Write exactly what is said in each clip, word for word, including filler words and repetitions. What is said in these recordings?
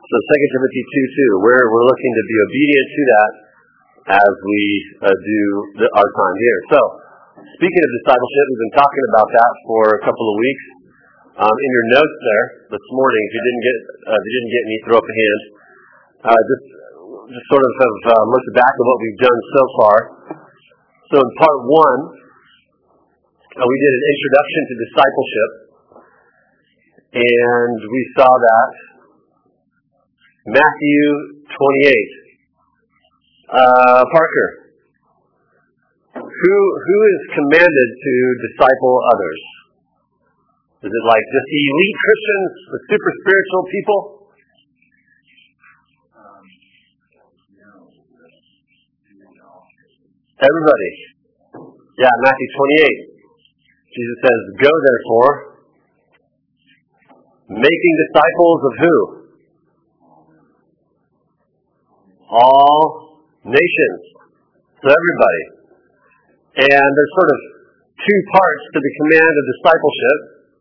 So Second Timothy two two, we're, we're looking to be obedient to that as we uh, do the, our time here. So, speaking of discipleship, we've been talking about that for a couple of weeks. Um, in your notes there this morning, if you didn't get, uh, if you didn't get any, throw up a hand. Uh, just, just sort of have uh, looked back at what we've done so far. So in part one, uh, we did an introduction to discipleship, and we saw that Matthew twenty-eight. Uh, Parker, who who is commanded to disciple others? Is it like just the elite Christians, the super spiritual people? Um, no. Everybody. Yeah, Matthew twenty-eight. Jesus says, "Go therefore, making disciples of who? All nations." So everybody. And there's sort of two parts to the command of discipleship.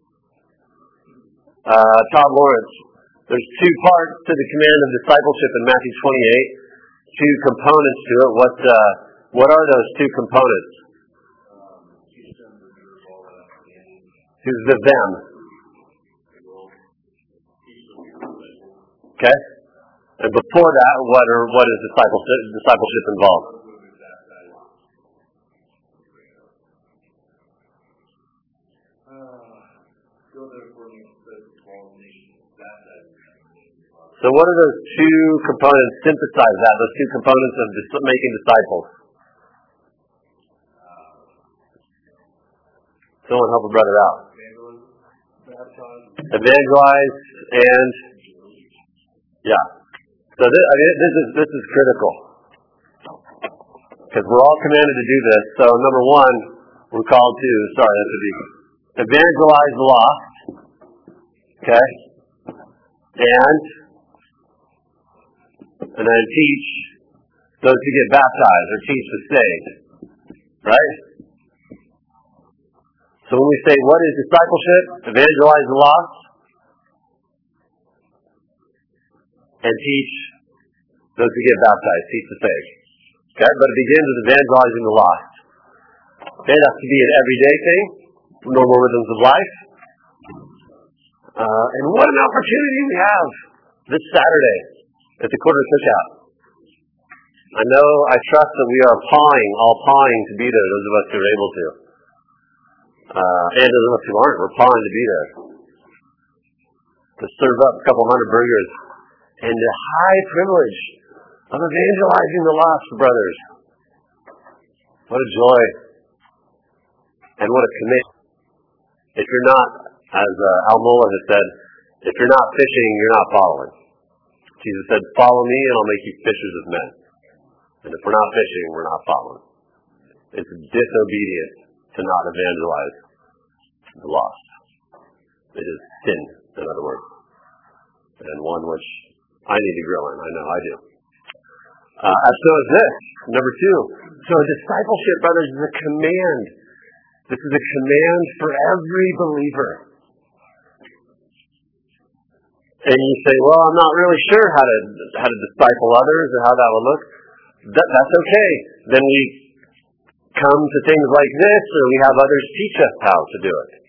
Uh, Todd Lawrence, there's two parts to the command of discipleship in Matthew twenty-eight, two components to it. What uh, what are those two components? Who's the them? Okay. And before that, what are what is discipleship discipleship involved? So what are those two components? Synthesize that, those two components of dis- making disciples. Someone help a brother out. Evangelize and yeah. So this, I mean, this is this is critical because we're all commanded to do this. So number one, we're called to sorry, that should be evangelize the lost. Okay, and and then teach those who get baptized or teach the saved. Right? So when we say what is discipleship, evangelize the lost, and teach those who get baptized, teach the saved. Okay? But it begins with evangelizing the lost. Okay? That has to be an everyday thing, normal rhythms of life. Uh, and what an opportunity we have this Saturday at the Quarter Cookout. I know, I trust that we are pawing, all pawing to be there, those of us who are able to. Uh, and those of us who aren't, we're pawing to be there. To serve up a couple hundred burgers. And the high privilege of evangelizing the lost, brothers. What a joy. And what a commitment. If you're not, as uh, Al Mohler has said, if you're not fishing, you're not following. Jesus said, "Follow me and I'll make you fishers of men." And if we're not fishing, we're not following. It's disobedient to not evangelize the lost. It is sin, in other words. And one which I need to grow in. I know I do. Uh, and so is this. Number two. So discipleship, brothers, is a command. This is a command for every believer. And you say, well, I'm not really sure how to how to disciple others or how that will look. That, that's okay. Then we come to things like this, or we have others teach us how to do it.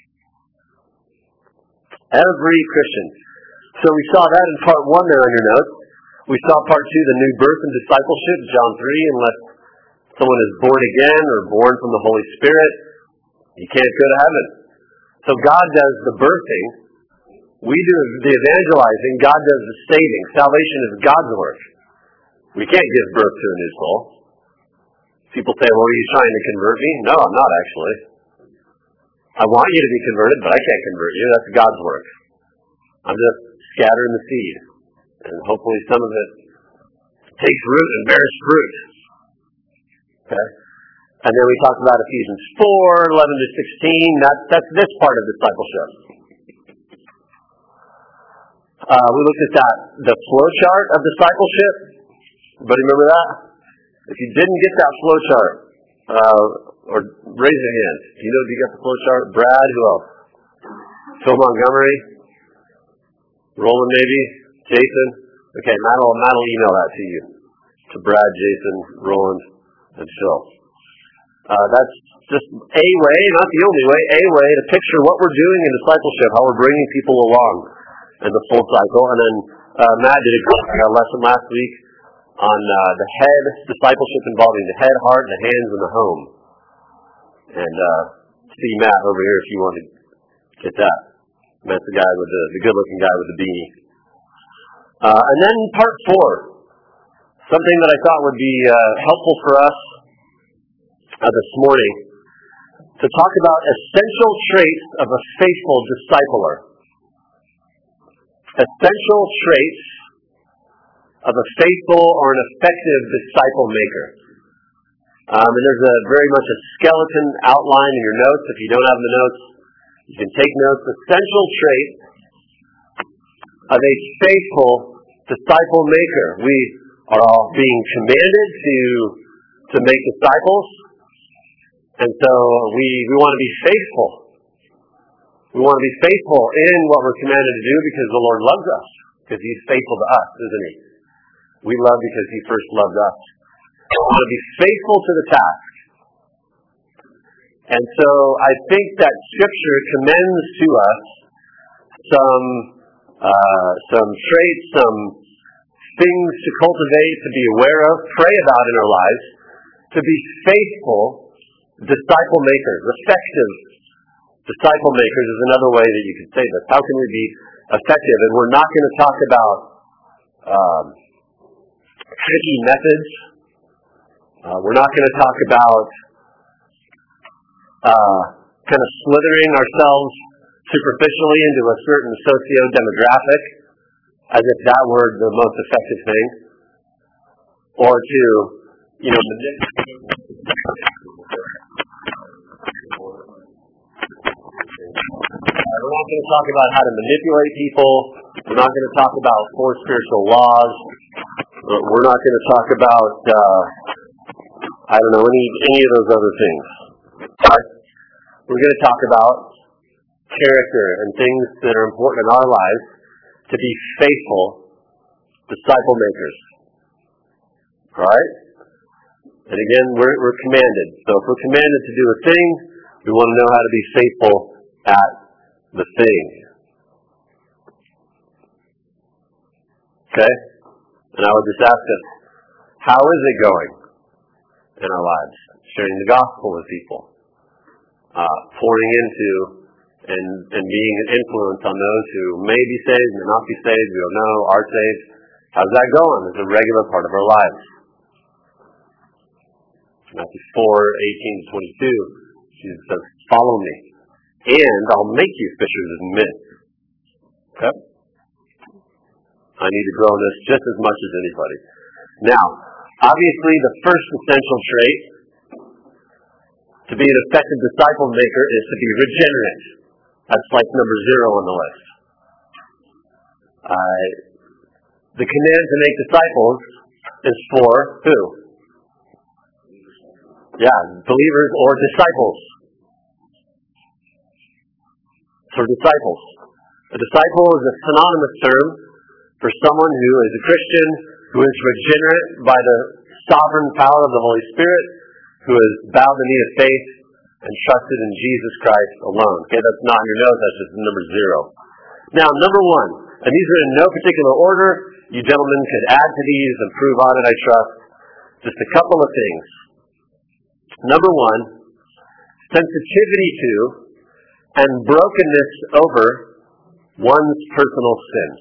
Every Christian. So we saw that in part one there on your notes. We saw part two, the new birth and discipleship, John three, unless someone is born again or born from the Holy Spirit, you can't go to heaven. So God does the birthing. We do the evangelizing. God does the saving. Salvation is God's work. We can't give birth to a new soul. People say, well, are you trying to convert me? No, I'm not actually. I want you to be converted, but I can't convert you. That's God's work. I'm just scattering the seed. And hopefully some of it takes root and bears fruit. Okay? And then we talked about Ephesians four, eleven to sixteen. That, that's this part of discipleship. Uh, we looked at that, the flow chart of discipleship. Everybody remember that? If you didn't get that flow chart, uh, or raise your hand. Do you know if you got the flow chart? Brad, who else? Phil Montgomery, Roland maybe, Jason. Okay, Matt will, Matt will email that to you, to Brad, Jason, Roland, and Phil. Uh, that's just a way, not the only way, a way to picture what we're doing in discipleship, how we're bringing people along in the full cycle. And then uh, Matt did a great lesson last week on uh, the head discipleship involving the head, heart, and the hands and the home. And uh, see Matt over here if you want to get that. Matt's the guy with the, the good-looking guy with the beanie. Uh, and then part four, something that I thought would be uh, helpful for us uh, this morning, to talk about essential traits of a faithful discipler. Essential traits of a faithful or an effective disciple maker. Um, and there's a very much a skeleton outline in your notes. If you don't have the notes, you can take notes. Essential traits of a faithful disciple maker. We are all being commanded to to make disciples, and so we we want to be faithful. We want to be faithful in what we're commanded to do because the Lord loves us, because He's faithful to us, isn't He? We love because He first loved us. We want to be faithful to the task. And so I think that Scripture commends to us some uh, some traits, some things to cultivate, to be aware of, pray about in our lives, to be faithful disciple makers. Effective disciple makers is another way that you could say this. How can we be effective? And we're not going to talk about um, tricky methods. Uh, we're not going to talk about uh, kind of slithering ourselves superficially into a certain socio-demographic, as if that were the most effective thing, or to, you know, manipulate. Uh, we're not going to talk about how to manipulate people. We're not going to talk about four spiritual laws. We're not going to talk about, uh, I don't know, any any of those other things. But we're going to talk about character and things that are important in our lives to be faithful disciple makers. All right? And again, we're, we're commanded. So if we're commanded to do a thing, we want to know how to be faithful at the thing. Okay? And I would just ask us, how is it going in our lives? Sharing the gospel with people. Uh, pouring into and, and being an influence on those who may be saved, may not be saved, we don't know, are saved. How's that going? It's a regular part of our lives. Matthew four, eighteen to twenty-two, Jesus says, follow me, and I'll make you fishers of men. Okay? I need to grow in this just as much as anybody. Now, obviously the first essential trait to be an effective disciple maker is to be regenerate. That's like number zero on the list. Uh, the command to make disciples is for who? Yeah, believers or disciples. For disciples. A disciple is a synonymous term for someone who is a Christian, who is regenerate by the sovereign power of the Holy Spirit, who has bowed the knee of faith and trusted in Jesus Christ alone. Okay, that's not in your notes, that's just number zero. Now, number one, and these are in no particular order. You gentlemen could add to these, improve on it, I trust. Just a couple of things. Number one, sensitivity to and brokenness over one's personal sin.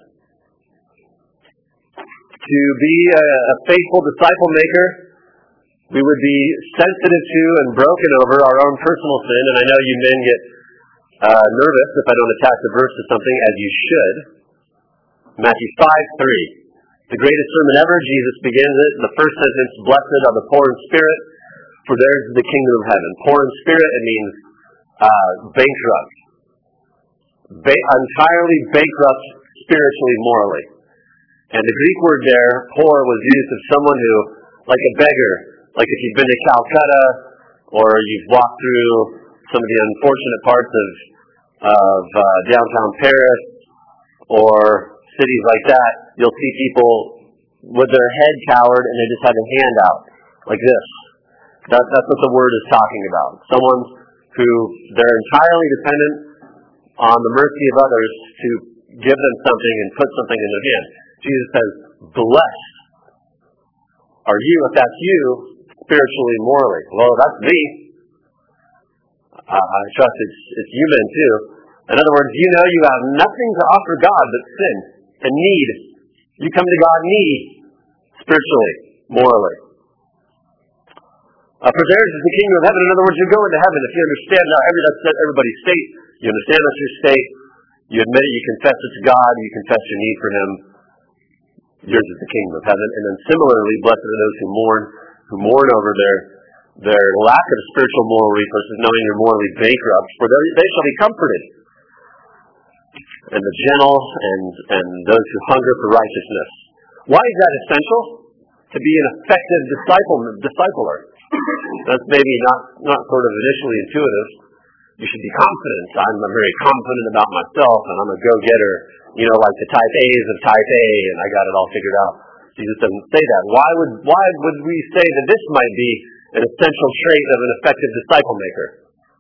To be a, a faithful disciple maker, we would be sensitive to and broken over our own personal sin. And I know you men get uh, nervous if I don't attach a verse to something, as you should. Matthew five three. The greatest sermon ever, Jesus begins it. The first sentence, blessed are the poor in spirit, for theirs is the kingdom of heaven. Poor in spirit, it means uh, bankrupt. Ba- entirely bankrupt spiritually, morally. And the Greek word there, poor, was used of someone who, like a beggar, like if you've been to Calcutta, or you've walked through some of the unfortunate parts of, of uh, downtown Paris, or cities like that, you'll see people with their head cowered and they just have a hand out, like this. That, that's what the word is talking about. Someone who they're entirely dependent on the mercy of others to give them something and put something in their hand. Jesus says, blessed are you, if that's you, spiritually, morally. Well, that's me. Uh, I trust it's, it's you men too. In other words, you know you have nothing to offer God but sin and need. You come to God need, spiritually, morally. Uh, for theirs is the kingdom of heaven. In other words, you go into heaven if you understand now. Every, that's everybody's state. You understand that's your state. You admit it. You confess it to God. You confess your need for Him. Yours is the kingdom of heaven. And then similarly, blessed are those who mourn, who mourn over their their lack of spiritual moral resources, knowing you're morally bankrupt, for they, they shall be comforted. And the gentle and and those who hunger for righteousness. Why is that essential? To be an effective disciple discipler. That's maybe not, not sort of initially intuitive. You should be confident. I'm very confident about myself, and I'm a go-getter. You know, like the type A's of type A, and I got it all figured out. Jesus doesn't say that. Why would why would we say that this might be an essential trait of an effective disciple maker?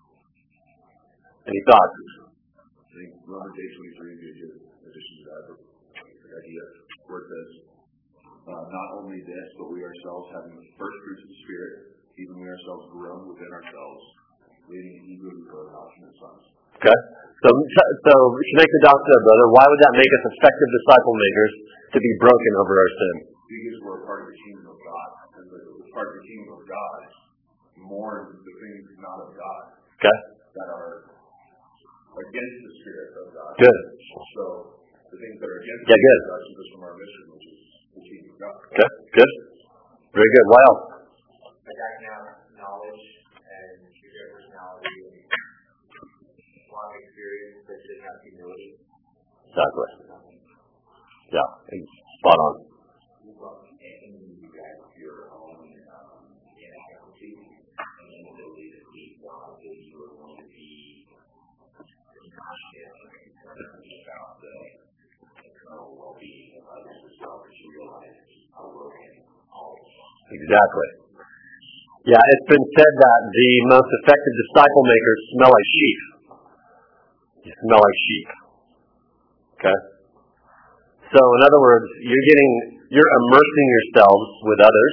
Any thoughts? I think Romans eight twenty-three gives you addition to that the idea where it says, uh, not only this, but we ourselves having the first fruits of the Spirit, even we ourselves grown within ourselves, leading eagerly for adoption as sons. Okay. So, so to make the dots there, brother, why would that make us effective disciple makers to be broken over our sin? Because we're a part of the kingdom of God. And the part of the kingdom of God mourns the things not of God. Okay. That are against the Spirit of God. Good. So the things that are against yeah, the Spirit of God keep us from our mission, which is the kingdom of God. Okay. Good. Very good. What else? Attacking out knowledge and your personality and long experience that should have humility. Exactly. Yeah. Spot on. And you guys, your own um, inadequacy and inability to meet God, that you are going to be conscious and concerned about the internal well-being of others as well, as you realize how broken all of us are. Exactly. Yeah, it's been said that the most effective disciple makers smell like sheep. You smell like sheep. Okay? So, in other words, you're getting, you're immersing yourselves with others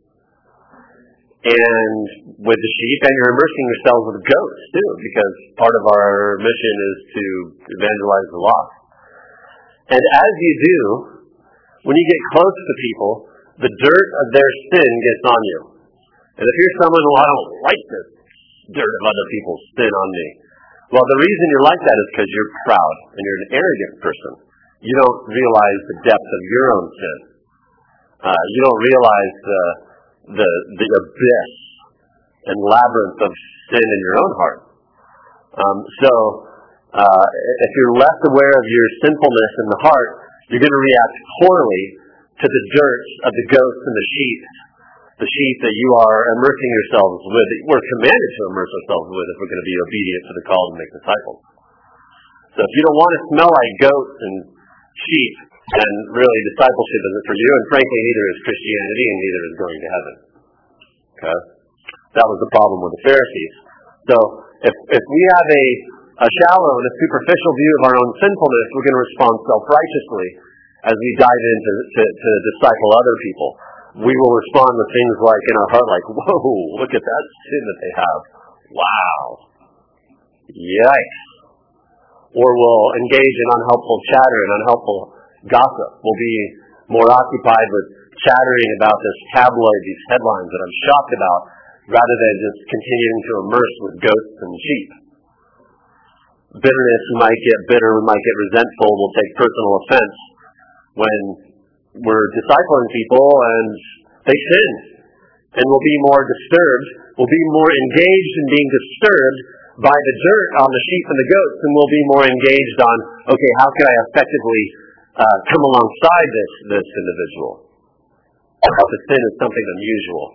and with the sheep, and you're immersing yourselves with goats too, because part of our mission is to evangelize the lost. And as you do, when you get close to people, the dirt of their sin gets on you. And if you're someone who, I don't like this dirt of other people's sin on me, well, the reason you're like that is because you're proud and you're an arrogant person. You don't realize the depth of your own sin. Uh, you don't realize the, the the abyss and labyrinth of sin in your own heart. Um, so, uh, if you're less aware of your sinfulness in the heart, you're going to react poorly to the dirt of the goats and the sheep. The sheep that you are immersing yourselves with, we're commanded to immerse ourselves with if we're going to be obedient to the call to make disciples. So if you don't want to smell like goats and sheep, then really discipleship isn't for you, and frankly neither is Christianity and neither is going to heaven. Okay? That was the problem with the Pharisees. So if if we have a, a shallow and a superficial view of our own sinfulness, we're going to respond self-righteously as we dive in to, to, to disciple other people. We will respond with things like in our heart, like, whoa, look at that sin that they have. Wow. Yikes. Or we'll engage in unhelpful chatter and unhelpful gossip. We'll be more occupied with chattering about this tabloid, these headlines that I'm shocked about, rather than just continuing to immerse with goats and sheep. Bitterness, we might get bitter, we might get resentful, we'll take personal offense when we're discipling people and they sin, and we'll be more disturbed, we'll be more engaged in being disturbed by the dirt on the sheep and the goats, and we'll be more engaged on, okay, how can I effectively uh, come alongside this this individual? If the sin is something unusual.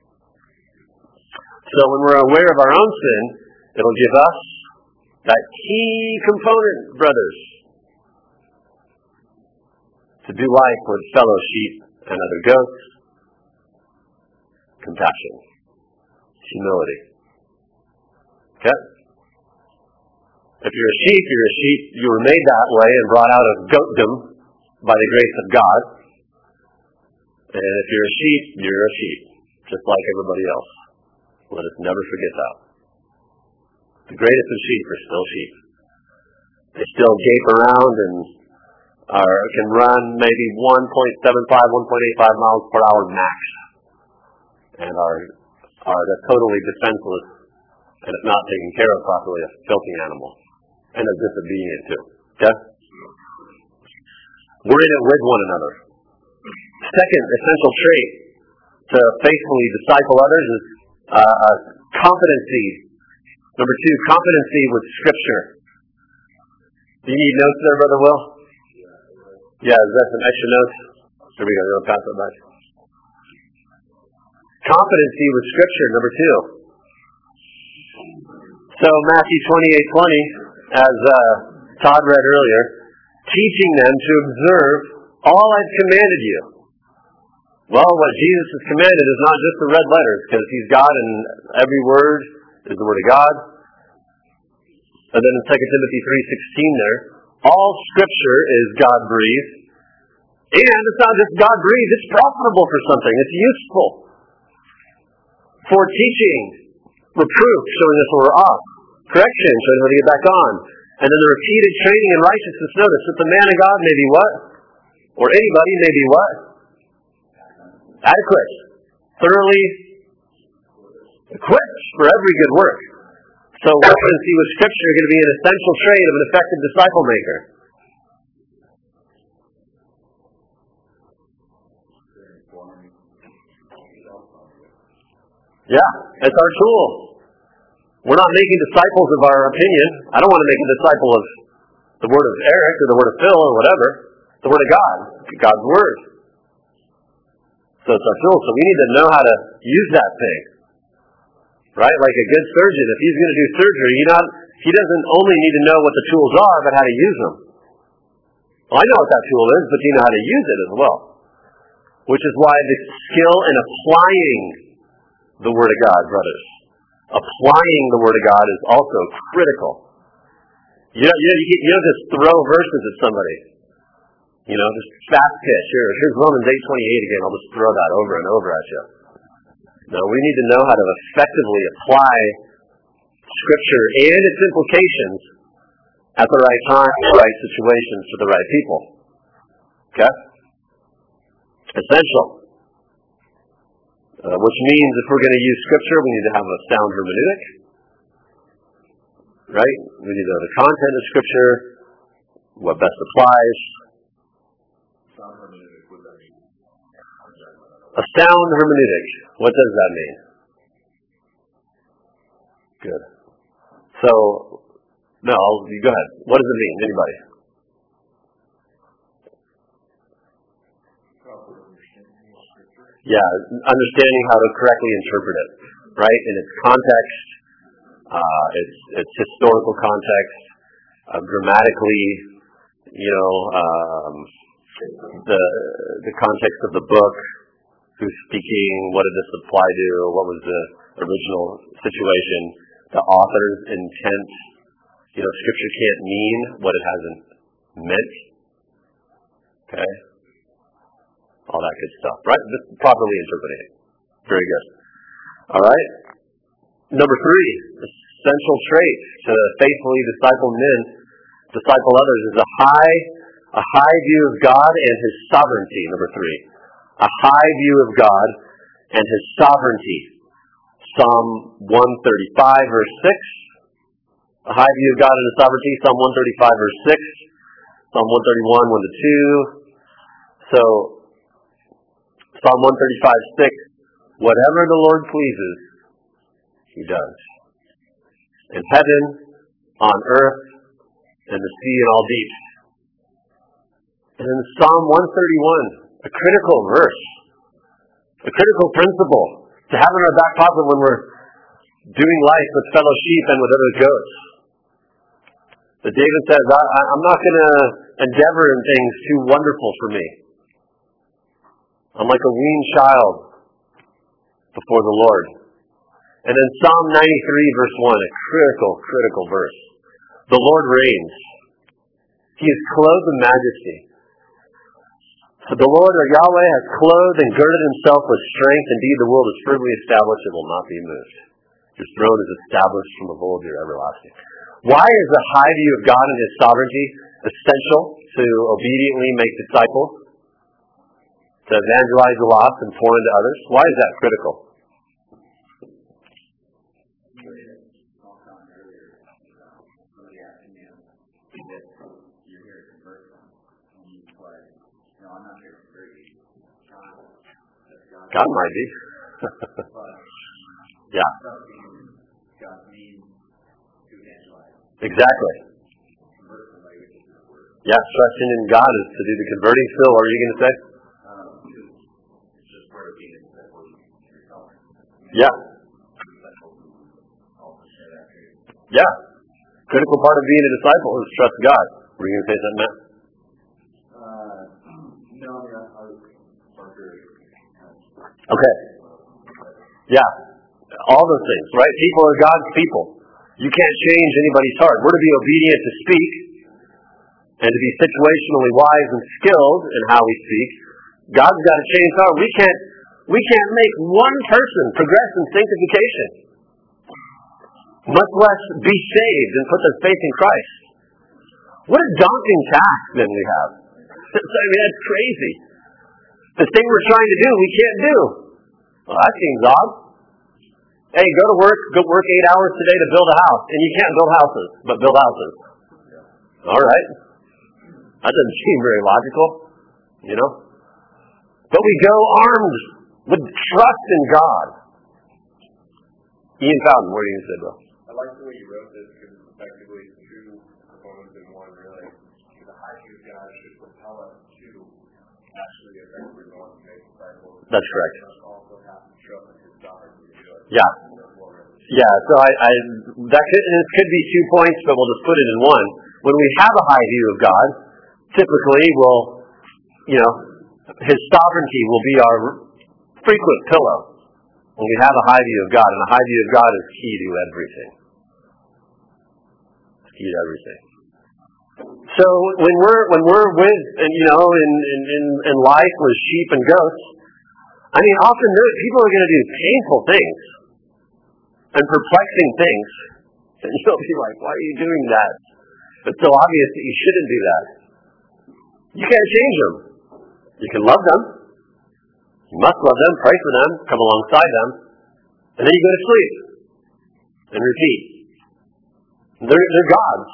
So when we're aware of our own sin, it'll give us that key component, brothers. to do life with fellow sheep and other goats. Compassion. Humility. Okay? If you're a sheep, you're a sheep. You were made that way and brought out of goatdom by the grace of God. And if you're a sheep, you're a sheep, just like everybody else. Let us never forget that. The greatest of sheep are still sheep. They still gape around and are, can run maybe one point seven five, one point eight five miles per hour max. And are, are totally defenseless, and if not taken care of properly, a filthy animal. And are disobedient too. Okay? We're in it with one another. Second essential trait to faithfully disciple others is uh, competency. Number two, competency with Scripture. Do you need notes there, Brother Will? Yeah, is that some extra notes? Here we go. We're going to pass it back. Competency with Scripture, number two. So Matthew twenty-eight twenty, as uh, Todd read earlier, teaching them to observe all I've commanded you. Well, what Jesus has commanded is not just the red letters, because He's God and every word is the Word of God. And then in Second Timothy three sixteen there, all Scripture is God-breathed. And it's not just God-breathed, it's profitable for something. It's useful. For teaching, reproof, showing us where we're off. Correction, showing us how to get back on. And then the repeated training in righteousness. Notice that the man of God may be what? Or anybody may be what? Adequate. Thoroughly equipped for every good work. So competency with Scripture is going to be an essential trait of an effective disciple maker. Yeah, it's our tool. We're not making disciples of our opinion. I don't want to make a disciple of the word of Eric or the word of Phil or whatever. The word of God. God's word. So it's our tool. So we need to know how to use that thing. Right? Like a good surgeon, if he's going to do surgery, he not he doesn't only need to know what the tools are, but how to use them. Well, I know what that tool is, but you know how to use it as well. Which is why the skill in applying the Word of God, brothers. Applying the Word of God is also critical. You know, you, know, you, you don't just throw verses at somebody. You know, just fast pitch. Here, here's Romans eight twenty-eight again. I'll just throw that over and over at you. No, we need to know how to effectively apply Scripture and its implications at the right time, in the right situations, for the right people. Okay? Essential. Uh, which means if we're going to use Scripture, we need to have a sound hermeneutic. Right? We need to know the content of Scripture, what best applies. Sound hermeneutic, what does that mean? A sound hermeneutic. What does that mean? Good. So, no, you go ahead. What does it mean? Anybody? Yeah, understanding how to correctly interpret it, right? In its context, uh, its its historical context, uh, grammatically, you know, um, the the context of the book, who's speaking, what did this apply to, what was the original situation, the author's intent. You know, Scripture can't mean what it hasn't meant. Okay? All that good stuff, right? Just properly interpreting it. Very good. All right. Number three, essential trait to faithfully disciple men, disciple others, is a high, a high view of God and His sovereignty. Number three, a high view of God and His sovereignty. Psalm one thirty-five, verse six. A high view of God and His sovereignty. Psalm one thirty-five, verse six. Psalm one thirty-one, one to two. So, Psalm one thirty-five, six, whatever the Lord pleases, He does. In heaven, on earth, and the sea and all deeps. And in Psalm one thirty-one, a critical verse, a critical principle to have in our back pocket when we're doing life with fellow sheep and with other goats. That David says, I, I, I'm not going to endeavor in things too wonderful for me. I'm like a weaned child before the Lord. And then Psalm ninety-three, verse one, a critical, critical verse. The Lord reigns. He is clothed in majesty. The Lord, or Yahweh, has clothed and girded himself with strength. Indeed, the world is firmly established. It will not be moved. Your throne is established from of old. You're everlasting. Why is the high view of God and his sovereignty essential to obediently make disciples, to evangelize the lost and pour into others? Why is that critical? God might be. Yeah. Exactly. Yeah, trusting in God is to do the converting. Phil, what are you going to say? Yeah. Yeah. Critical part of being a disciple is trust God. Were you going to say something, Matt? Uh, no, yeah, I was Okay. Yeah. All those things, right? People are God's people. You can't change anybody's heart. We're to be obedient to speak and to be situationally wise and skilled in how we speak. God's got to change our heart. We can't, we can't make one person progress in sanctification, much less be saved and put their faith in Christ. What a daunting task then we have. I mean, that's crazy. The thing we're trying to do, we can't do. Well, that seems odd. Hey, go to work, go work eight hours today to build a house. And you can't build houses, but build houses. All right. That doesn't seem very logical, you know. But we go armed with trust in God. Ian Fountain, what are you going to say, Bill? I like the way you wrote this because it's effectively two components in one, really. The high view of God should propel us to actually effectively want to make disciples. That's correct. Also have to trust in his sovereignty to do it. Yeah. Yeah, so I, I that could, this could be two points, but we'll just put it in one. When we have a high view of God, typically we'll, you know, his sovereignty will be our frequent pillow. When we have a high view of God, and a high view of God is key to everything. It's key to everything. So when we're when we're with, and you know, in in in, in life with sheep and goats, I mean, often people are going to do painful things and perplexing things, and you'll be like, "Why are you doing that?" It's so obvious that you shouldn't do that. You can't change them. You can love them. You must love them, pray for them, come alongside them, and then you go to sleep and repeat. They're, they're gods.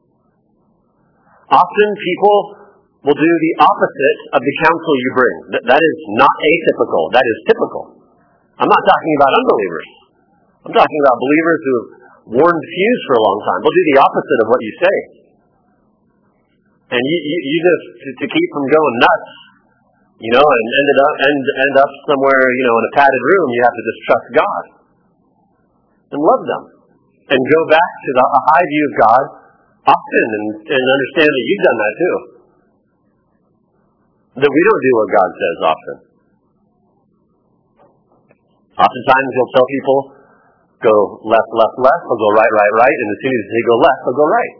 Often people will do the opposite of the counsel you bring. That, that is not atypical. That is typical. I'm not talking about unbelievers. I'm talking about believers who have worn pews for a long time. They'll do the opposite of what you say. And you, you, you just, to, to keep from going nuts, you know, and ended up, end, end up somewhere, you know, in a padded room, you have to just trust God and love them and go back to the, a high view of God often and, and understand that you've done that too. That we don't do what God says often. Oftentimes you'll tell people, go left, left, left, they'll go right, right, right, and as soon as they go left, they'll go right.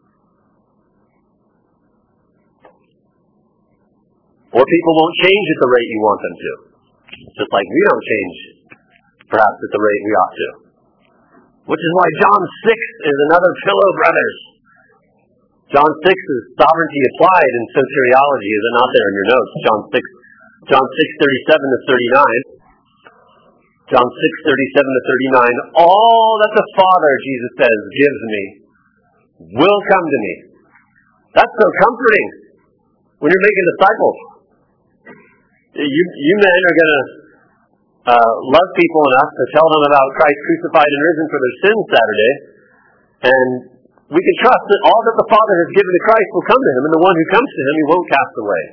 Or people won't change at the rate you want them to. Just like we don't change, perhaps, at the rate we ought to. Which is why John six is another pillow, brothers. John six is sovereignty applied in soteriology. Is it not there in your notes? John six, John six thirty-seven to thirty-nine. John six thirty-seven to thirty-nine. All that the Father, Jesus says, gives me will come to me. That's so comforting when you're making disciples. You, you men are going to uh, love people enough to tell them about Christ crucified and risen for their sins Saturday, and we can trust that all that the Father has given to Christ will come to him, and the one who comes to him he won't cast away.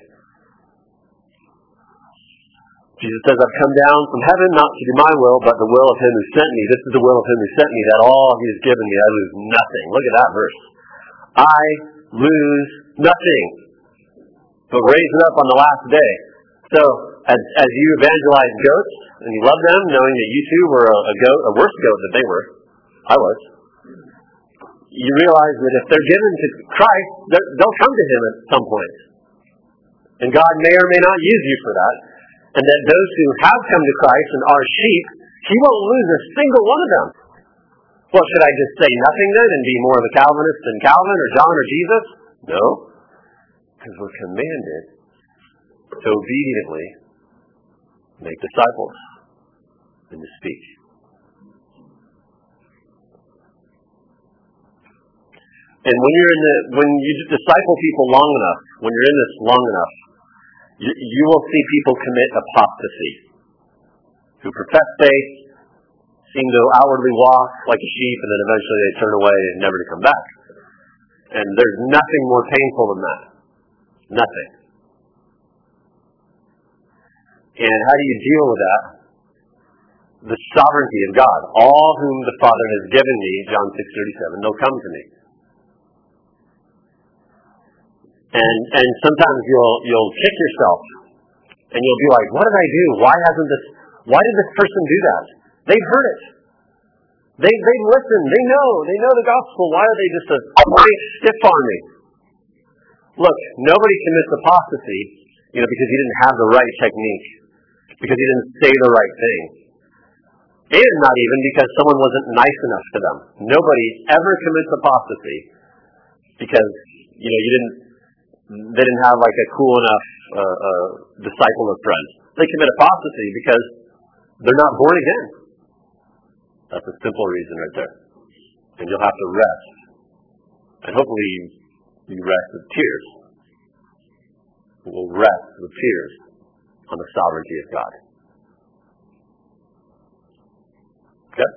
Jesus says, I've come down from heaven not to do my will, but the will of him who sent me. This is the will of him who sent me, that all he has given me I lose nothing. Look at that verse. I lose nothing, but raise it up on the last day. So, as, as you evangelize goats, and you love them, knowing that you too were a, a goat, a worse goat than they were, I was, you realize that if they're given to Christ, they'll come to Him at some point. And God may or may not use you for that. And that those who have come to Christ and are sheep, He won't lose a single one of them. Well, should I just say nothing then and be more of a Calvinist than Calvin or John or Jesus? No. Because we're commanded to obediently make disciples and to speak. And when you're in the, when you disciple people long enough, when you're in this long enough, you, you will see people commit apostasy, who profess faith, seem to outwardly walk like a sheep, and then eventually they turn away and never to come back. And there's nothing more painful than that. Nothing. And how do you deal with that? The sovereignty of God. All whom the Father has given me, John six thirty-seven, they'll come to me. And and sometimes you'll you'll kick yourself, and you'll be like, "What did I do? Why hasn't this? Why did this person do that? They've heard it. They they listen. They know. They know the gospel. Why are they just a great stiff on me?" Look, nobody commits apostasy, you know, because he didn't have the right technique, because he didn't say the right thing, and not even because someone wasn't nice enough to them. Nobody ever commits apostasy because you know you didn't. They didn't have like a cool enough uh, uh, disciple or friend. They commit apostasy because they're not born again. That's a simple reason right there. And you'll have to rest. And hopefully you, you rest with tears. We'll rest with tears on the sovereignty of God. Okay?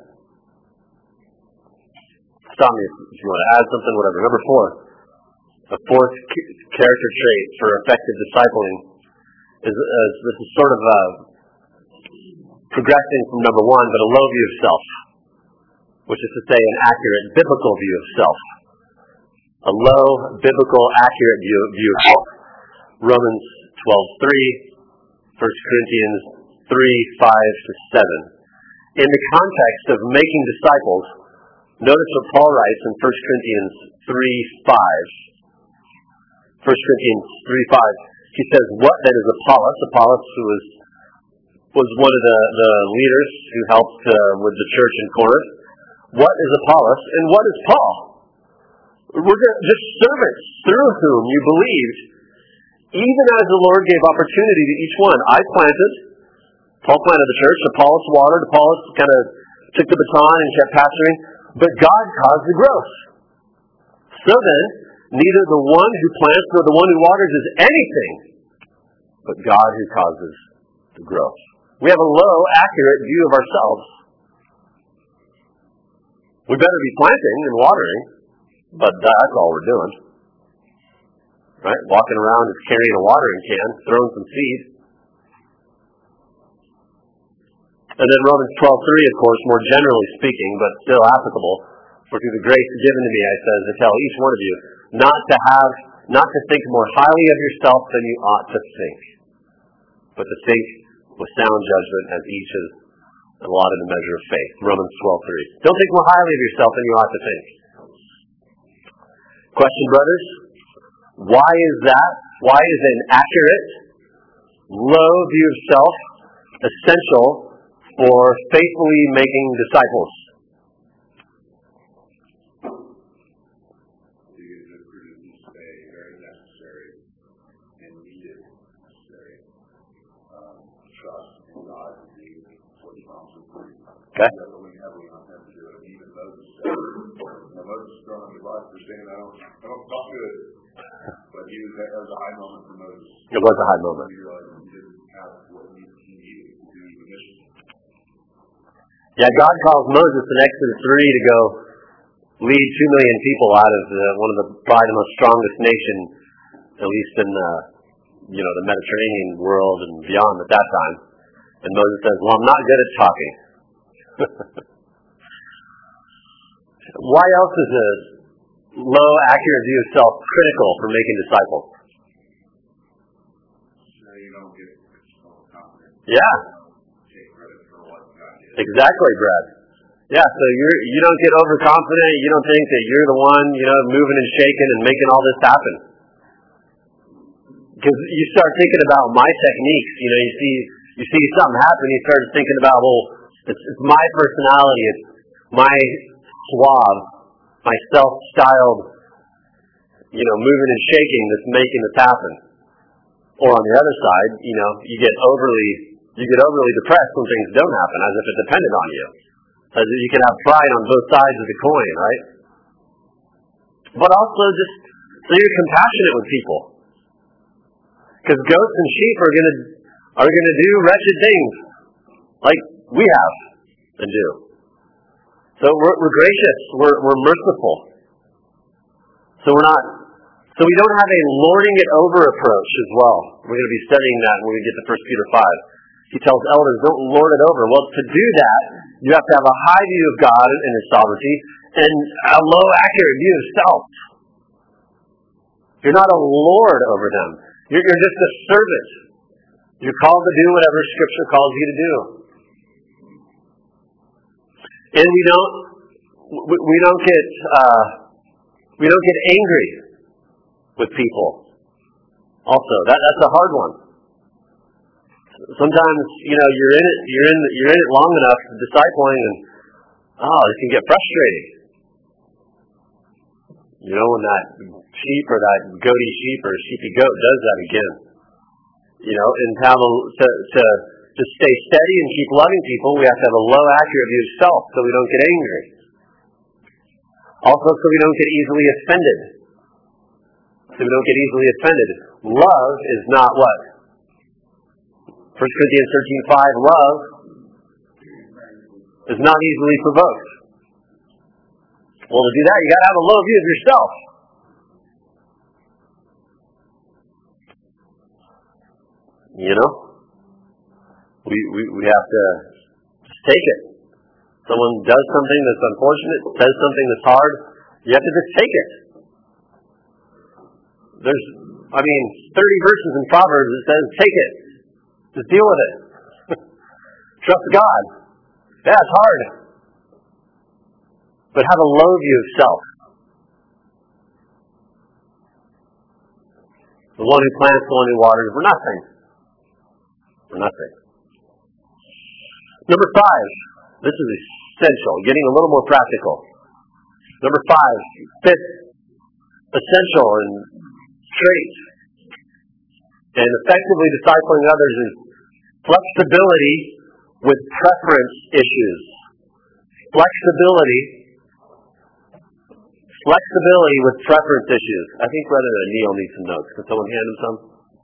Stop me if you want to add something, whatever. Number four. The fourth character trait for effective discipling is, uh, this is sort of uh, progressing from number one, but a low view of self, which is to say an accurate biblical view of self. A low, biblical, accurate view, view of self. Romans twelve three, First Corinthians three five to seven. In the context of making disciples, notice what Paul writes in First Corinthians three five. First Corinthians three five, he says, "What then is Apollos?" Apollos, who was was one of the, the leaders who helped uh, with the church in Corinth. What is Apollos and what is Paul? We're just servants through whom you believed, even as the Lord gave opportunity to each one. I planted, Paul planted the church, Apollos watered, Apollos kind of took the baton and kept pastoring, but God caused the growth. So then, neither the one who plants nor the one who waters is anything, but God who causes the growth. We have a low, accurate view of ourselves. We better be planting and watering, but that's all we're doing. Right? Walking around and carrying a watering can, throwing some seed. And then Romans twelve three, of course, more generally speaking, but still applicable. For through the grace given to me, I says, to tell each one of you, not to have, not to think more highly of yourself than you ought to think, but to think with sound judgment as each is allotted a measure of faith. Romans twelve three. Don't think more highly of yourself than you ought to think. Question, brothers? Why is that? Why is an accurate, low view of self essential for faithfully making disciples? Okay. Definitely heavily on him to do it. Even Moses said, you know, Moses is throwing his life for saying, I don't, I don't talk good. But he was, that was a high moment for Moses. It was a high moment. He realized he didn't have what he needed to do the mission. Yeah, God calls Moses in Exodus three to go lead two million people out of the, one of the probably the most strongest nation, at least in the, you know, the Mediterranean world and beyond at that time. And Moses says, well, I'm not good at talking. Why else is a low, accurate view of self critical for making disciples? So you don't get self-confident. Yeah. Take credit for what God did. Exactly, Brad. Yeah, so you're, you don't get overconfident. You don't think that you're the one, you know, moving and shaking and making all this happen. Because you start thinking about my techniques. You know, you see you see something happen, you start thinking about, well, it's, it's my personality, it's my suave, my self-styled, you know, moving and shaking that's making this happen. Or on the other side, you know, you get overly you get overly depressed when things don't happen, as if it depended on you. As if you can have pride on both sides of the coin, right? But also just so you're compassionate with people. Because goats and sheep are gonna are gonna do wretched things, like we have and do. So we're, we're gracious, we're we're merciful. So we're not. So we don't have a lording it over approach as well. We're going to be studying that when we get to First Peter five. He tells elders, don't lord it over. Well, to do that, you have to have a high view of God and His sovereignty and a low, accurate view of self. You're not a lord over them. You're, you're just a servant. You're called to do whatever Scripture calls you to do. And we don't, we, we don't get, uh, we don't get angry with people. Also, that that's a hard one. Sometimes, you know, you're in it, you're in, you're in it long enough, discipling, and oh, it can get frustrating. You know, when that sheep or that goaty sheep or sheepy goat does that again. You know, and to have a, to to to stay steady and keep loving people, we have to have a low, accurate view of self, so we don't get angry. Also, so we don't get easily offended. So we don't get easily offended. Love is not what? First Corinthians thirteen five, love is not easily provoked. Well, to do that, you got to have a low view of yourself. You know? We, we, we have to just take it. Someone does something that's unfortunate, says something that's hard, you have to just take it. There's, I mean, thirty verses in Proverbs that says, take it. Just deal with it. Trust God. Yeah, it's hard. But have a low view of self. The one who plants, the one who waters, we're nothing. We're nothing. Number five. This is essential. Getting a little more practical. Number five. Fifth essential and trait and effectively discipling others is flexibility with preference issues. Flexibility Flexibility with preference issues. I think Brother Neil needs some notes. Can someone hand him some?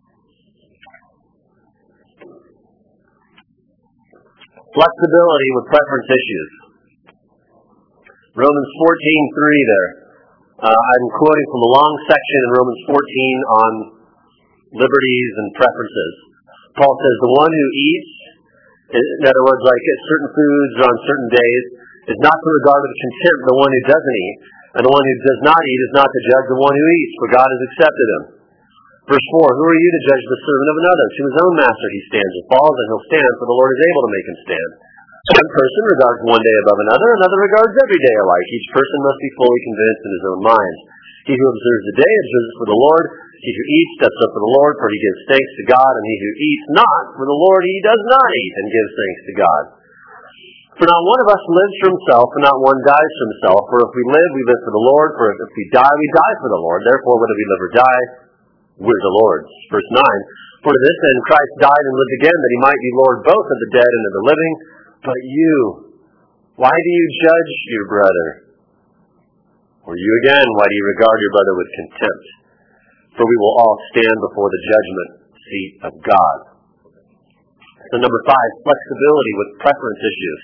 Flexibility with preference issues. Romans fourteen three there. Uh, I'm quoting from a long section in Romans fourteen on liberties and preferences. Paul says, the one who eats, in other words, like at certain foods or on certain days, is not to regard with contempt the one who doesn't eat. And the one who does not eat is not to judge the one who eats, for God has accepted him. Verse four, who are you to judge the servant of another? To his own master he stands or falls, and he'll stand, for the Lord is able to make him stand. One person regards one day above another, another regards every day alike. Each person must be fully convinced in his own mind. He who observes the day observes for the Lord. He who eats does so for the Lord, for he gives thanks to God. And he who eats not for the Lord, he does not eat, and gives thanks to God. For not one of us lives for himself, and not one dies for himself. For if we live, we live for the Lord. For if we die, we die for the Lord. Therefore, whether we live or die, we're the Lord's. Verse nine, for to this end Christ died and lived again, that he might be Lord both of the dead and of the living. But you, why do you judge your brother? Or you again, why do you regard your brother with contempt? For we will all stand before the judgment seat of God. So number five, flexibility with preference issues.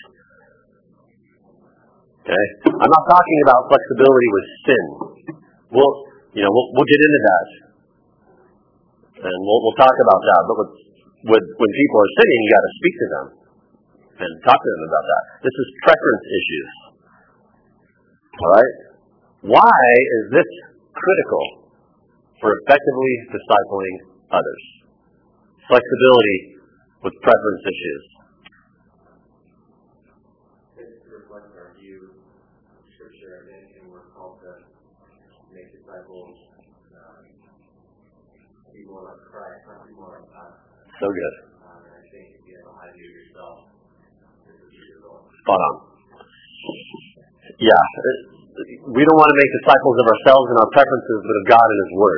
Okay? I'm not talking about flexibility with sin. We'll, you know, we'll, we'll get into that. And we'll, we'll talk about that. But with, with, when people are sinning, you got to speak to them and talk to them about that. This is preference issues. All right? Why is this critical for effectively discipling others? Flexibility with preference issues. It reflects our view of Scripture, and we're called to make disciples, uh, people like Christ, not people like us. So good. Um, and I think if you have a high view of yourself, this is your result. Spot on. Yeah. We don't want to make disciples of ourselves and our preferences, but of God and His Word.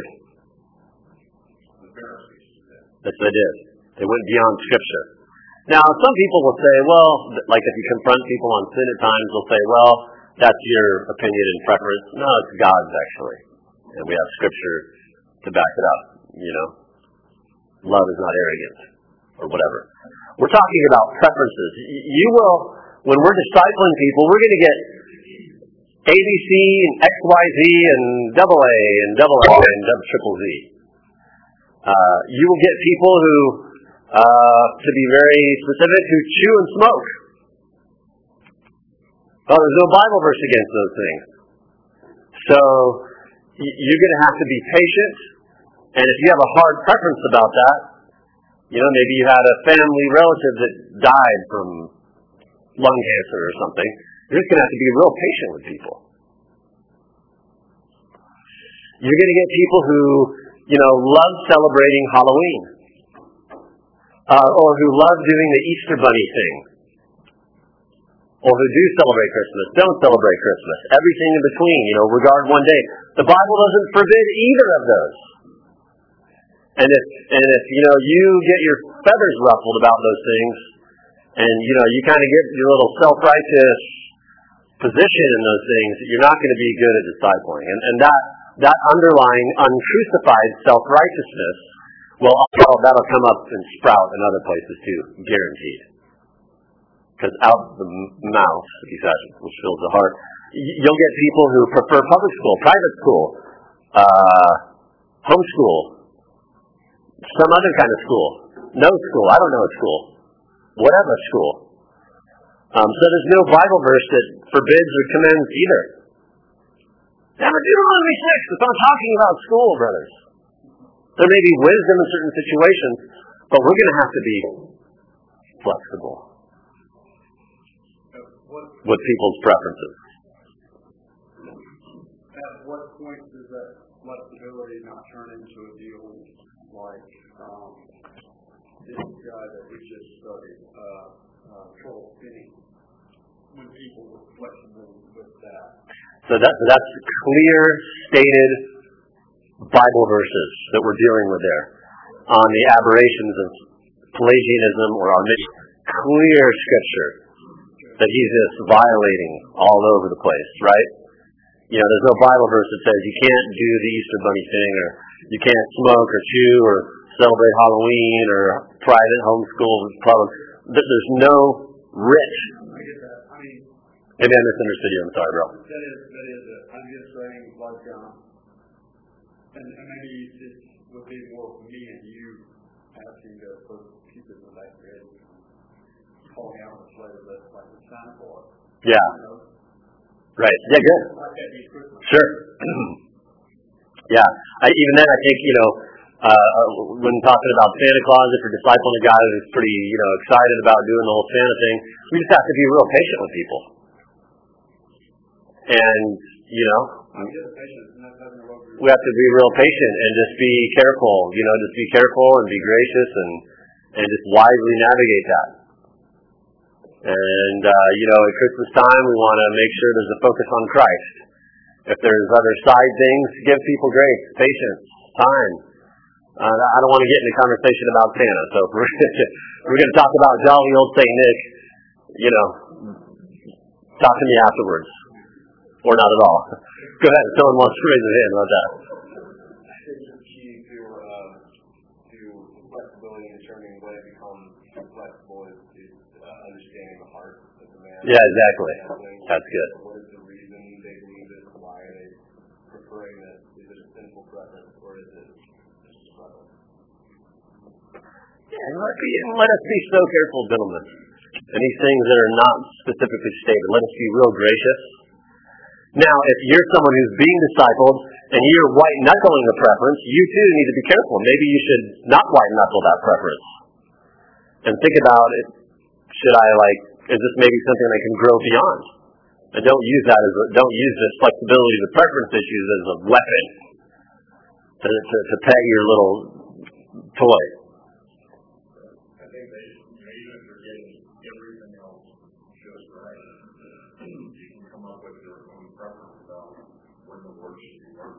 That's what they did. They went beyond Scripture. Now, some people will say, well, like if you confront people on sin at times, they'll say, well, that's your opinion and preference. No, it's God's actually. And we have Scripture to back it up, you know. Love is not arrogant, or whatever. We're talking about preferences. You will, when we're discipling people, we're going to get A B C and X Y Z and double A and double A and double triple Z. Uh, you will get people who, uh, to be very specific, who chew and smoke. Well, there's no Bible verse against those things. So you're going to have to be patient. And if you have a hard preference about that, you know, maybe you had a family relative that died from lung cancer or something, you're just going to have to be real patient with people. You're going to get people who, you know, love celebrating Halloween. Uh, or who love doing the Easter Bunny thing. Or who do celebrate Christmas, don't celebrate Christmas. Everything in between, you know, regard one day. The Bible doesn't forbid either of those. And if, and if, you know, you get your feathers ruffled about those things, and, you know, you kind of get your little self-righteous position in those things, you're not going to be good at discipling. And, and that, that underlying uncrucified self-righteousness, well, that'll come up and sprout in other places too, guaranteed. Because out the mouth, which fills the heart, you'll get people who prefer public school, private school, uh, homeschool, some other kind of school, no school, I don't know what school, whatever school. Um, so there's no Bible verse that forbids or commends either. Now, Deuteronomy six, it's not talking about school, brothers. There may be wisdom in certain situations, but we're going to have to be flexible with people's preferences. At what point does that flexibility not turn into a deal like um, this guy that we just studied, uh, uh, Joel Finney, when people were flexible with that? So that, that's clear, stated Bible verses that we're dealing with there on the aberrations of Pelagianism or on this clear scripture that he's just violating all over the place, right? You know, there's no Bible verse that says you can't do the Easter Bunny thing, or you can't smoke or chew or celebrate Halloween or private homeschool public. There's no rich. I get that. I mean, maybe I misunderstood you. I'm sorry, bro. That is, that is it. I'm just saying, like, um, and, and maybe it would be more me and you asking to put pieces of that grid, calling out the flavor that's like the Santa Claus. Yeah. You know? Right. Yeah, good. Like that be Christmas. Sure. Yeah. I, even then, I think, you know, uh, when talking about Santa Claus, if you're discipling a guy who's pretty, you know, excited about doing the whole Santa thing, we just have to be real patient with people. And, you know, I'm just patient, and that's having a road we have to be real patient and just be careful, you know, just be careful and be gracious and, and just wisely navigate that. And, uh, you know, at Christmas time, we want to make sure there's a focus on Christ. If there's other side things, give people grace, patience, time. Uh, I don't want to get in a conversation about Santa, so if we're, we're going to talk about jolly old Saint Nick, you know, talk to me afterwards. Or not at all. Go ahead, someone wants to raise their hand about that. I think the key to, uh, to flexibility and determining when it becomes flexible is, is uh, understanding the heart of the man. Yeah, exactly. That's good. What is the reason they believe this? Why are they preferring this? Is it a sinful preference or is it just a preference? Yeah, and let, be, let us be so careful, gentlemen. And these things that are not specifically stated, let us be real gracious. Now, if you're someone who's being discipled and you're white-knuckling a preference, you too need to be careful. Maybe you should not white-knuckle that preference. And think about it. Should I, like, is this maybe something I can grow beyond? And don't use that as a, don't use this flexibility with preference issues as a weapon to, to, to pet your little toy. I think they, you know, even if you're getting everything else just right, you can come up with your own preference about when the word should be worded.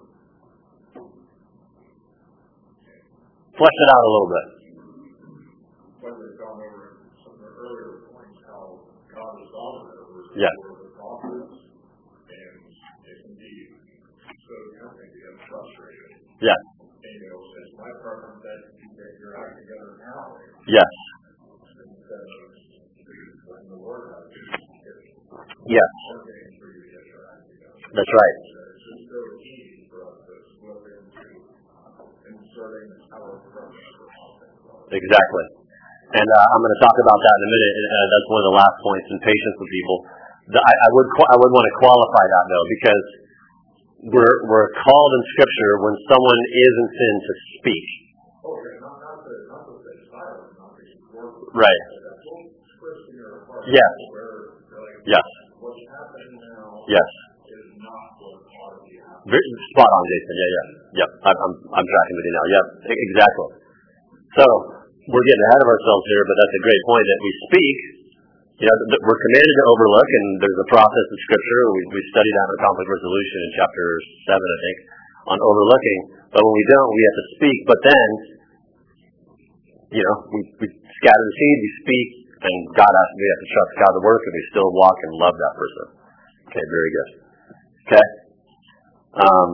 Flesh it out a little bit. When we've gone over some of the earlier points, how God is sovereign over the Yeah. word of the prophets, and it can be so tempting to get frustrated. Yes. And, you know, it's my preference that you get your act together now. Yes. Instead of when the word has to get Yes. working for you to get your act together. That's right. It's just so easy for us to slip into inserting our preference for something. Exactly. And uh, I'm going to talk about that in a minute. And, uh, that's one of the last points in patience with people. The, I, I would I would want to qualify that though, because we're we're called in Scripture when someone is in sin to speak. Oh, yeah, not not to not to stay silent, not to work. Right. That's all scripture in our heart. Yes. Where like Yes. what's happening now Yes. is not what ought to be happening. Very, spot on, Jason. Yeah, yeah. Yep. I'm I'm, I'm tracking with you now. Yep. Exactly. So we're getting ahead of ourselves here, but that's a great point that we speak. You know, th- we're commanded to overlook, and there's a process in Scripture. We we studied that in conflict resolution in chapter seven, I think, on overlooking. But when we don't, we have to speak. But then, you know, we, we scatter the seed, we speak, and God has we have to trust God to work, and we still walk and love that person. Okay, very good. Okay. Um,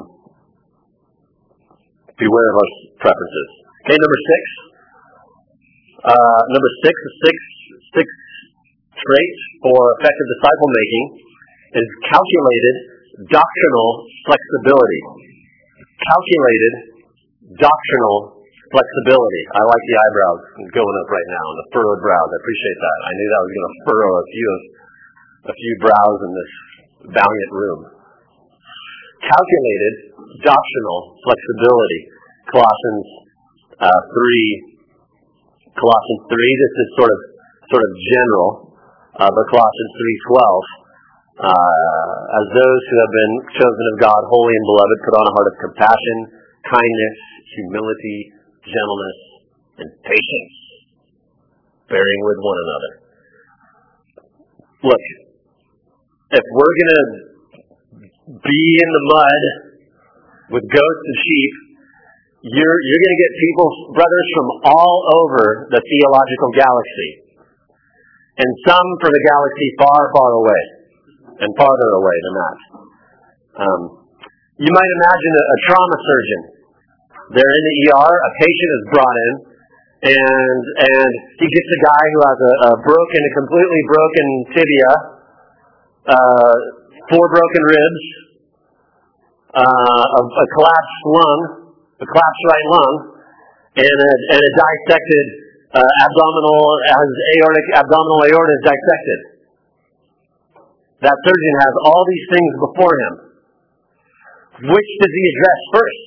beware of our preferences. Okay, number six. Uh, number six, the six, six trait for effective disciple making is calculated doctrinal flexibility. Calculated doctrinal flexibility. I like the eyebrows going up right now and the furrowed brows. I appreciate that. I knew that was going to furrow a few of, a few brows in this valiant room. Calculated doctrinal flexibility. Colossians uh, three. Colossians three. This is sort of sort of general, uh, but Colossians three twelve. Uh, as those who have been chosen of God, holy and beloved, put on a heart of compassion, kindness, humility, gentleness, and patience, bearing with one another. Look, if we're going to be in the mud with goats and sheep, you're you're going to get people, brothers, from all over the theological galaxy, and some from a galaxy far, far away, and farther away than that. Um, you might imagine a, a trauma surgeon. They're in the E R, a patient is brought in, and and he gets a guy who has a, a broken, a completely broken tibia, uh, four broken ribs, uh, a, a collapsed lung, a collapsed right lung, and a, and a dissected uh, abdominal, as aortic, abdominal aorta is dissected. That surgeon has all these things before him. Which does he address first?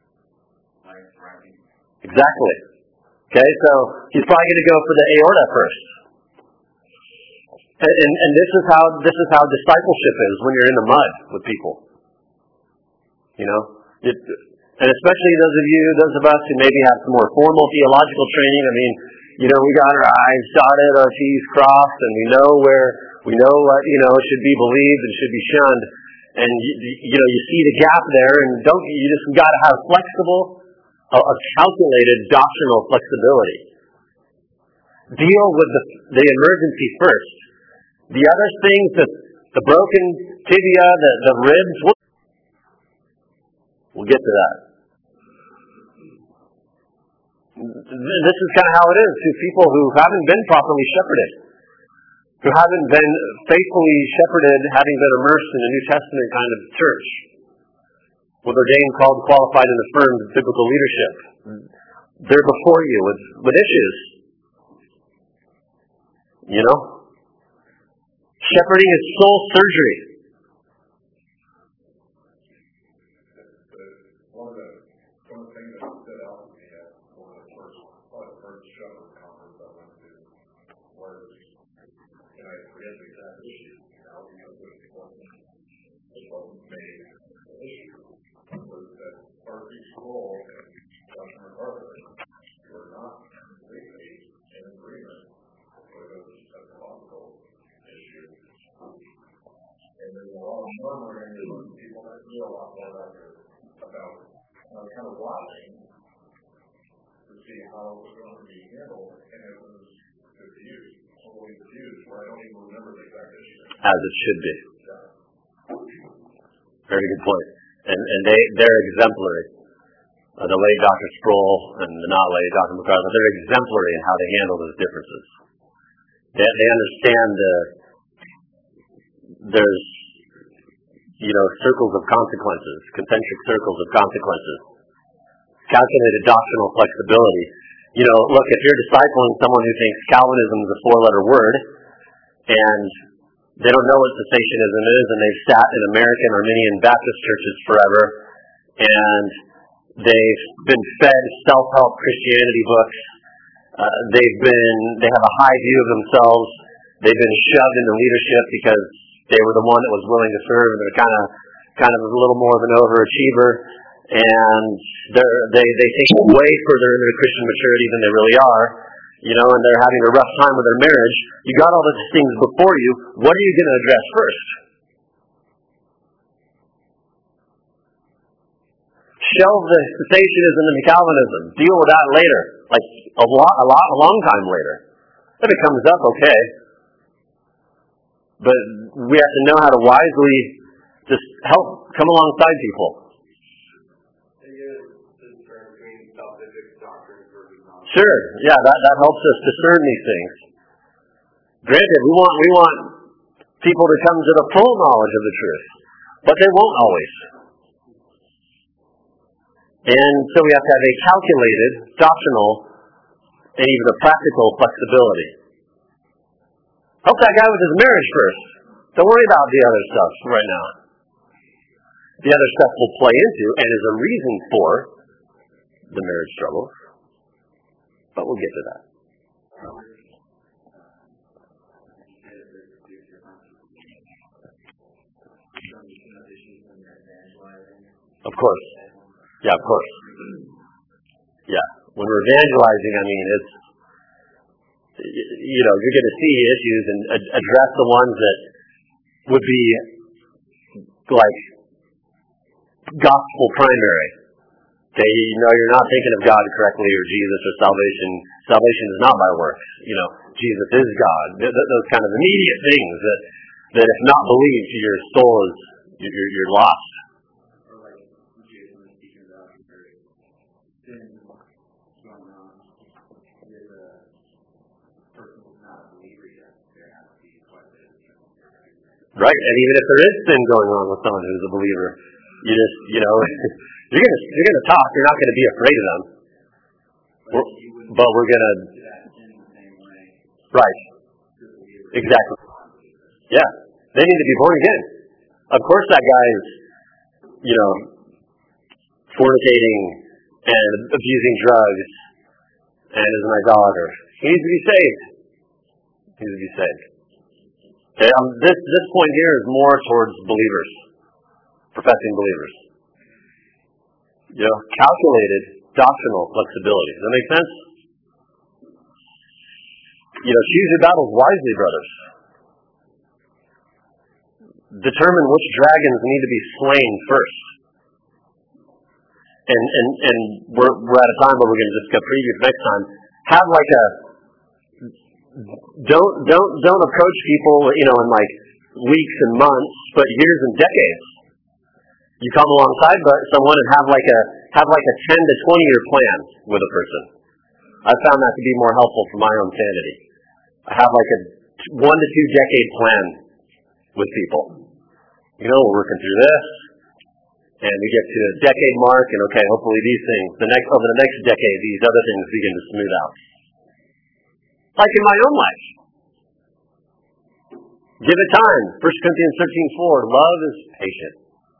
Exactly. Okay, so he's probably going to go for the aorta first. And, and, and this is how this is how discipleship is when you're in the mud with people. You know, it, and especially those of you, those of us who maybe have some more formal theological training. I mean, you know, we got our I's dotted, our T's crossed, and we know where we know what you know should be believed and should be shunned. And you, you know, you see the gap there, and don't you just got to have flexible, a, a calculated doctrinal flexibility. Deal with the the emergency first. The other things, the the broken tibia, the the ribs, we'll, we'll get to that. This is kind of how it is to people who haven't been properly shepherded, who haven't been faithfully shepherded, having been immersed in a New Testament kind of church, with ordained, called, qualified, and affirmed biblical leadership. They're before you with, with issues. You know? Shepherding is soul surgery. conference I went to was, and I forget the exact issue now because it wasn't, it wasn't made an issue, was that R C Sproul and Doctor MacArthur were not completely in agreement with a psychological issue. And there's a lot of murmuring among people that knew a lot more about it, about uh, kind of watching to see how it was going to be handled, and it was diffused, totally diffused, where I don't even remember the exact issue. As it should be. Yeah. Very good point. And and they, they're exemplary. Uh, the late Doctor Sproul and the not late Doctor MacArthur, they're exemplary in how they handle those differences. They, they understand the, there's, you know, circles of consequences, concentric circles of consequences. Calculated doctrinal flexibility. You know, look, if you're discipling someone who thinks Calvinism is a four-letter word, and they don't know what cessationism is, and they've sat in American Arminian Baptist churches forever, and they've been fed self-help Christianity books. Uh, they've been, they have a high view of themselves. They've been shoved into leadership because they were the one that was willing to serve, and they're kind of, kind of a little more of an overachiever, and they're, they they take it way further into Christian maturity than they really are, you know, and they're having a rough time with their marriage. You got all those things before you. What are you going to address first? Shelve the cessationism and the Calvinism. Deal with that later, like a lot, a lot, a long time later. If it comes up, okay. But we have to know how to wisely just help come alongside people. Sure, yeah, that, that helps us discern these things. Granted, we want we want people to come to the full knowledge of the truth, but they won't always. And so we have to have a calculated, doctrinal, and even a practical flexibility. Help that guy with his marriage first. Don't worry about the other stuff right now. The other stuff will play into and is a reason for the marriage struggles. But we'll get to that. Of course. Yeah, of course. Yeah. When we're evangelizing, I mean, it's, you know, you're going to see issues and address the ones that would be like gospel primary. Okay, you know, you're not thinking of God correctly or Jesus or salvation. Salvation is not by works. You know, Jesus is God. Th- th- those kind of immediate things that, that if not believed, your soul is, you're, you're lost. Or like Jason was speaking about, there's sin going on with a person who's not a believer yet. There has to be quite a bit of sin. Right, and even if there is sin going on with someone who's a believer, you just, you know, you're gonna you're gonna talk. You're not gonna be afraid of them. We're, but we're gonna. Right. Exactly. Yeah, they need to be born again. Of course, that guy is, you know, fornicating and abusing drugs and is an idolater. He needs to be saved. He needs to be saved. Okay, um, this this point here is more towards believers, professing believers. You know, calculated doctrinal flexibility. Does that make sense? You know, choose your battles wisely, brothers. Determine which dragons need to be slain first. And and and we're we're at a time where we're going to just go preview for next time. Have like a don't don't don't approach people, you know, in like weeks and months, but years and decades. You come alongside someone and have like a have like a ten to twenty year plan with a person. I found that to be more helpful for my own sanity. I have like a one to two decade plan with people. You know, we're working through this, and we get to the decade mark, and okay, hopefully these things, the next over the next decade, these other things begin to smooth out. Like in my own life. Give it time. First Corinthians thirteen four, love is patient.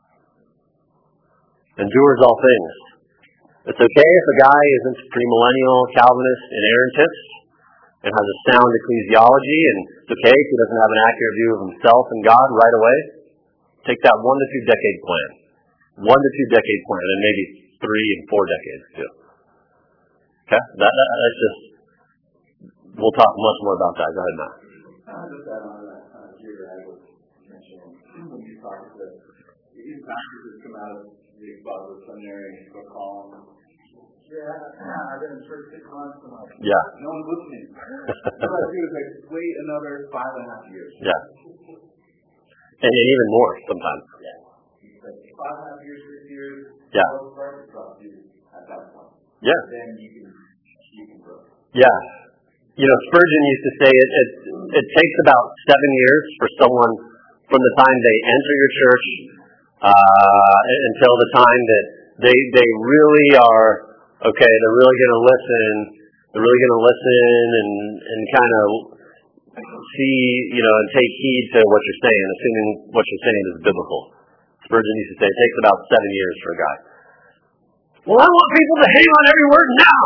Endures all things. It's okay if a guy isn't premillennial, Calvinist, inerrantist. and has a sound ecclesiology, and it's okay if he doesn't have an accurate view of himself and God right away. Take that one to two decade plan. One to two decade plan, and maybe three and four decades too. Okay? That, that, that's just, we'll talk much more about that. Go ahead, Matt. Uh, just add on to that, uh, Peter, I was mentioning when you talked that these pastors that come out of the Expositor Seminary and go calm. Yeah, I've been in church six months and like, Yeah. no one's listening. What I do is I wait another five and a half years. Yeah. And, and even more sometimes. Yeah. Like five and a half years, six years. Yeah. They'll start to trust you at that point. Yeah. Then you can you can grow. Yeah. You know, Spurgeon used to say it, it, it takes about seven years for someone from the time they enter your church uh, until the time that they they really are, okay, they're really going to listen, they're really going to listen and, and kind of see, you know, and take heed to what you're saying, assuming what you're saying is biblical. Spurgeon used to say it takes about seven years for a guy. Well, I want people to hang on every word now.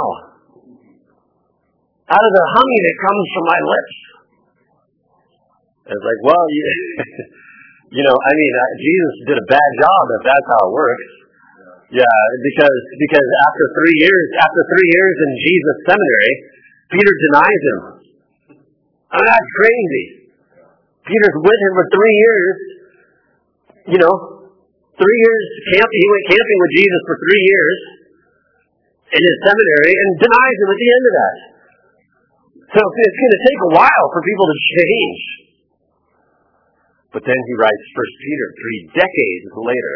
Out of the honey that comes from my lips. It's like, well, you, you know, I mean, Jesus did a bad job if that's how it works. Yeah, because because after three years, after three years in Jesus seminary, Peter denies him. I mean, that's crazy. Peter's with him for three years. You know, three years camp. He went camping with Jesus for three years in his seminary and denies him at the end of that. So it's going to take a while for people to change. But then he writes First Peter three decades later.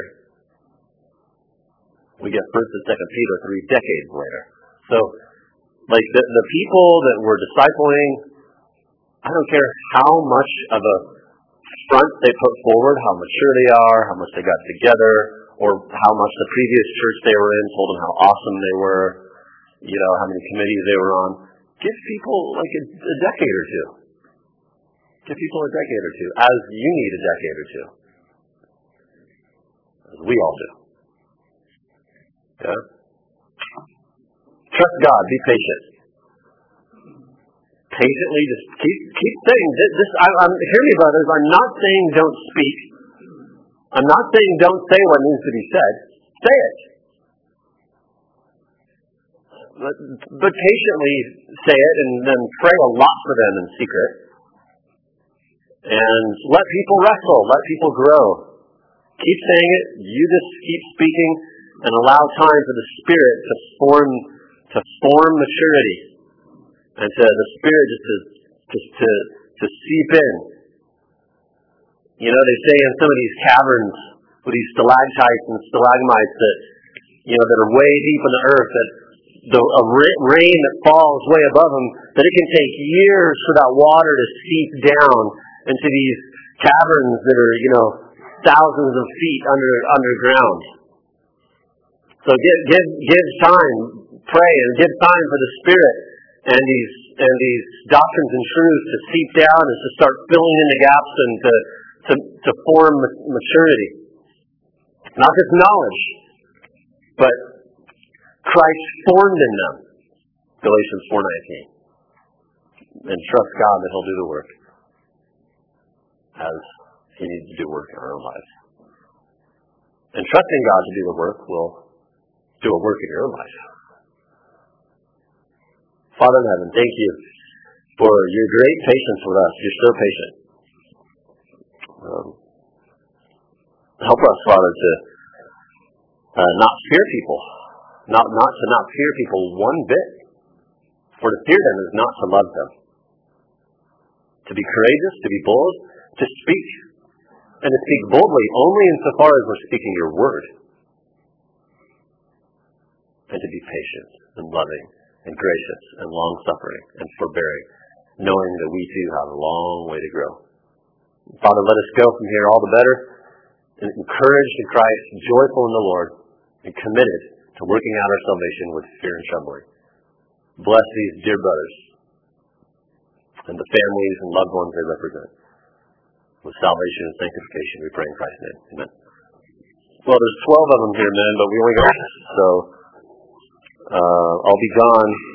We get First and Second Peter three decades later. So, like the the people that we're discipling, I don't care how much of a front they put forward, how mature they are, how much they got together, or how much the previous church they were in told them how awesome they were, you know, how many committees they were on. Give people like a, a decade or two. Give people a decade or two, as you need a decade or two. As we all do. Okay? Trust God. Be patient. Patiently, just keep keep saying this. this I, I'm, hear me, brothers. I'm not saying don't speak. I'm not saying don't say what needs to be said. Say it. But, but patiently say it and then pray a lot for them in secret. And let people wrestle. Let people grow. Keep saying it. You just keep speaking and allow time for the Spirit to form to form maturity. And to the Spirit just to just to, to seep in. You know, they say in some of these caverns with these stalactites and stalagmites that, you know, that are way deep in the earth, that the a rain that falls way above them, that it can take years for that water to seep down into these caverns that are, you know, thousands of feet under underground. So give give give time, pray, and give time for the Spirit and these and these doctrines and truths to seep down and to start filling in the gaps and to to, to form maturity. Not just knowledge, but Christ formed in them. Galatians four nineteen. And trust God that He'll do the work as He needs to do work in our own lives. And trusting God to do the work will do a work in your own life. Father in heaven, thank you for your great patience with us. You're so patient. Um, help us, Father, to uh, not fear people. Not, not to not fear people one bit. For to fear them is not to love them. To be courageous, to be bold, to speak. And to speak boldly only insofar as we're speaking your word. And to be patient and loving and gracious and long-suffering and forbearing, knowing that we too have a long way to grow. Father, let us go from here all the better, and encouraged in Christ, joyful in the Lord, and committed to working out our salvation with fear and trembling. Bless these dear brothers and the families and loved ones they represent. With salvation and sanctification, we pray in Christ's name. Amen. Well, there's twelve of them here, man, but we only got so uh, I'll be gone